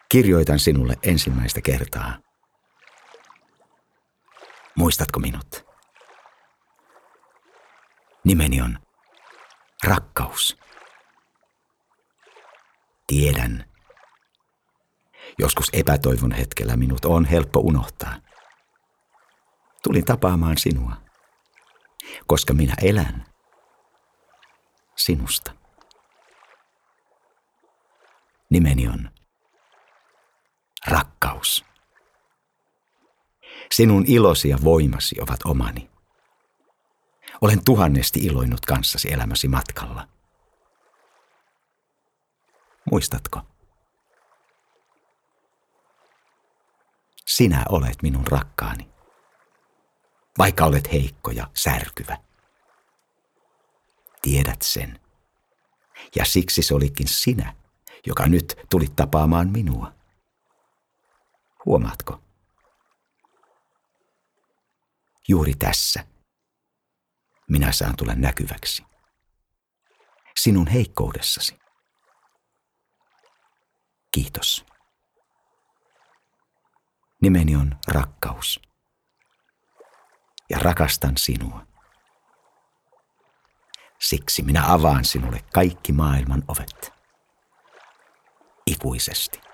Kirjoitan sinulle ensimmäistä kertaa. Muistatko minut? Nimeni on Rakkaus. Tiedän. Joskus epätoivon hetkellä minut on helppo unohtaa. Tulin tapaamaan sinua, koska minä elän sinusta. Nimeni on Rakkaus. Sinun ilosi ja voimasi ovat omani. Olen tuhannesti iloinut kanssasi elämäsi matkalla. Muistatko? Sinä olet minun rakkaani, vaikka olet heikko ja särkyvä. Tiedät sen, ja siksi se olikin sinä, joka nyt tulit tapaamaan minua. Huomaatko? Juuri tässä minä saan tulla näkyväksi. Sinun heikkoudessasi. Kiitos. Nimeni on Rakkaus. Ja rakastan sinua. Siksi minä avaan sinulle kaikki maailman ovet. Ikuisesti.